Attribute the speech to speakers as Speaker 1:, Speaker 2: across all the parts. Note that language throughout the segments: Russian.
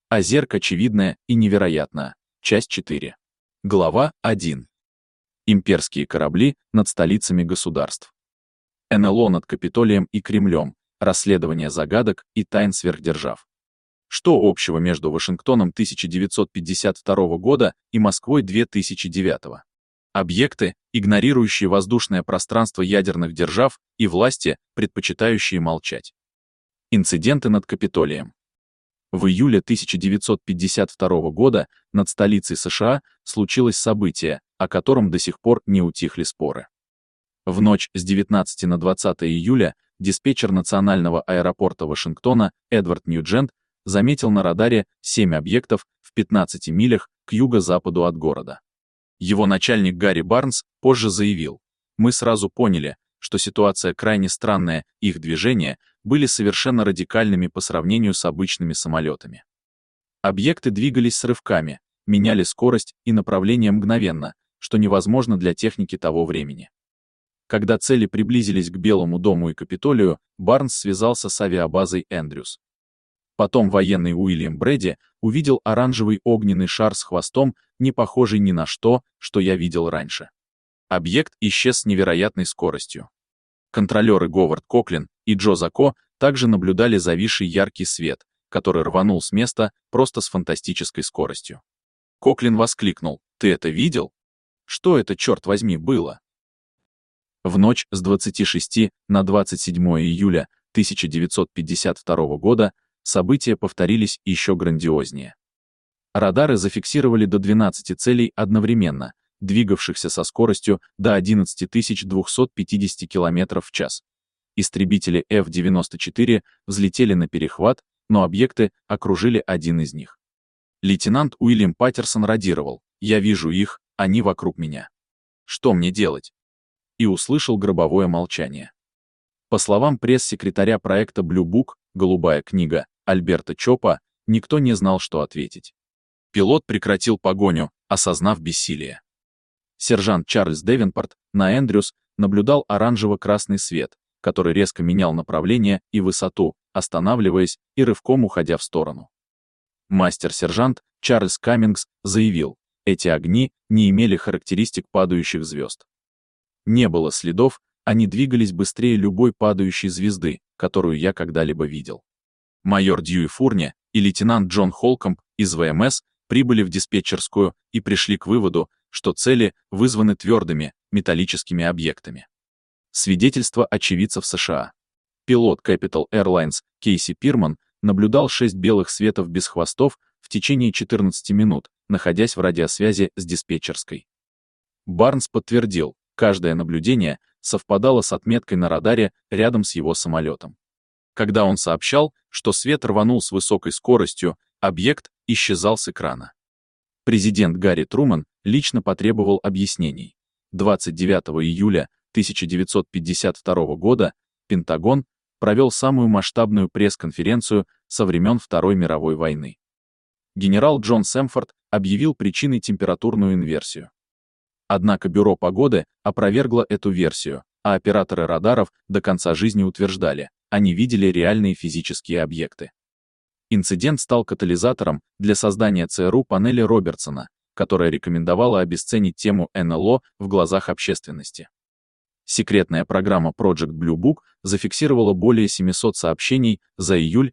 Speaker 1: Озерк очевидное и невероятно. Часть 4. Глава 1. Имперские корабли над столицами государств. НЛО над Капитолием и Кремлем. Расследование загадок и тайн сверхдержав. Что общего между Вашингтоном 1952 года и Москвой 2009? Объекты, игнорирующие воздушное пространство ядерных держав, и власти, предпочитающие молчать. Инциденты над Капитолием. В июле 1952 года над столицей США случилось событие, о котором до сих пор не утихли споры. В ночь с 19 на 20 июля диспетчер национального аэропорта Вашингтона Эдвард Ньюджент заметил на радаре 7 объектов в 15 милях к юго-западу от города. Его начальник Гарри Барнс позже заявил: «Мы сразу поняли, что ситуация крайне странная, их движения были совершенно радикальными по сравнению с обычными самолетами. Объекты двигались с рывками, меняли скорость и направление мгновенно, что невозможно для техники того времени». Когда цели приблизились к Белому дому и Капитолию, Барнс связался с авиабазой Эндрюс. Потом военный Уильям Брэди увидел оранжевый огненный шар с хвостом, не похожий ни на что, что я видел раньше. Объект исчез с невероятной скоростью. Контролеры Говард Коклин и Джо Зако также наблюдали зависший яркий свет, который рванул с места просто с фантастической скоростью. Коклин воскликнул: «Ты это видел? Что это, черт возьми, было?» В ночь с 26 на 27 июля 1952 года события повторились еще грандиознее. Радары зафиксировали до 12 целей одновременно, двигавшихся со скоростью до 11 250 км в час. Истребители F-94 взлетели на перехват, но объекты окружили один из них. Лейтенант Уильям Паттерсон радировал: «Я вижу их, они вокруг меня. Что мне делать?» И услышал гробовое молчание. По словам пресс-секретаря проекта Blue Book, «Голубая книга», Альберта Чопа, никто не знал, что ответить. Пилот прекратил погоню, осознав бессилие. Сержант Чарльз Девинпорт на Эндрюс наблюдал оранжево-красный свет, который резко менял направление и высоту, останавливаясь и рывком уходя в сторону. Мастер-сержант Чарльз Каммингс заявил: «Эти огни не имели характеристик падающих звезд. Не было следов, они двигались быстрее любой падающей звезды, которую я когда-либо видел». Майор Дьюи Фурни и лейтенант Джон Холкомб из ВМС прибыли в диспетчерскую и пришли к выводу, что цели вызваны твердыми, металлическими объектами. Свидетельство очевидцев США. Пилот Capital Airlines Кейси Пирман наблюдал 6 белых светов без хвостов в течение 14 минут, находясь в радиосвязи с диспетчерской. Барнс подтвердил: каждое наблюдение совпадало с отметкой на радаре рядом с его самолетом. Когда он сообщал, что свет рванул с высокой скоростью, объект исчезал с экрана. Президент Гарри Труман лично потребовал объяснений. 29 июля 1952 года Пентагон провел самую масштабную пресс-конференцию со времен Второй мировой войны. Генерал Джон Сэмфорд объявил причиной температурную инверсию. Однако Бюро погоды опровергло эту версию, а операторы радаров до конца жизни утверждали: они видели реальные физические объекты. Инцидент стал катализатором для создания ЦРУ панели Робертсона, которая рекомендовала обесценить тему НЛО в глазах общественности. Секретная программа Project Blue Book зафиксировала более 700 сообщений за июль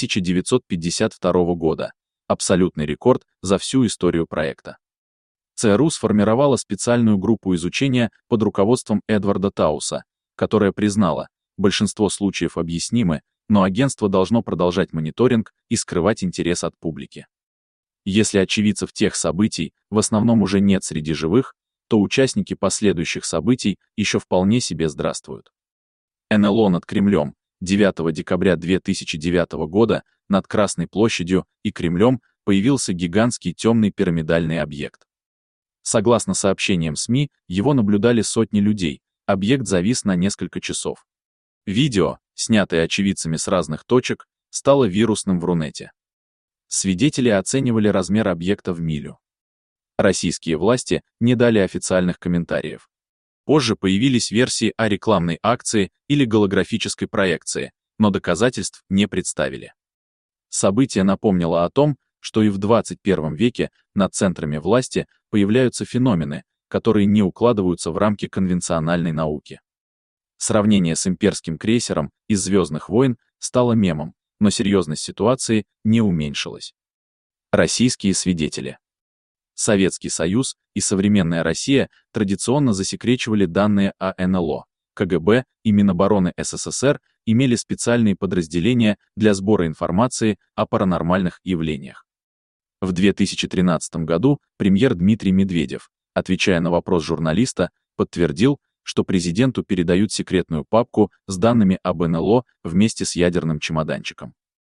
Speaker 1: 1952 года, абсолютный рекорд за всю историю проекта. ЦРУ сформировала специальную группу изучения под руководством Эдварда Тауса, которая признала: большинство случаев объяснимы, но агентство должно продолжать мониторинг и скрывать интерес от публики. Если очевидцев тех событий в основном уже нет среди живых, то участники последующих событий еще вполне себе здравствуют. НЛО над Кремлем. 9 декабря 2009 года над Красной площадью и Кремлем появился гигантский темный пирамидальный объект. Согласно сообщениям СМИ, его наблюдали сотни людей, объект завис на несколько часов. Видео, снятое очевидцами с разных точек, стало вирусным в Рунете. Свидетели оценивали размер объекта в милю. Российские власти не дали официальных комментариев. Позже появились версии о рекламной акции или голографической проекции, но доказательств не представили. Событие напомнило о том, что и в 21 веке над центрами власти появляются феномены, которые не укладываются в рамки конвенциональной науки. Сравнение с имперским крейсером из «Звездных войн» стало мемом, но серьезность ситуации не уменьшилась. Российские свидетели. Советский Союз и современная Россия традиционно засекречивали данные о НЛО. КГБ и Минобороны СССР имели специальные подразделения для сбора информации о паранормальных явлениях. В 2013 году премьер Дмитрий Медведев, отвечая на вопрос журналиста, подтвердил, что президенту передают секретную папку с данными об НЛО вместе с ядерным чемоданчиком.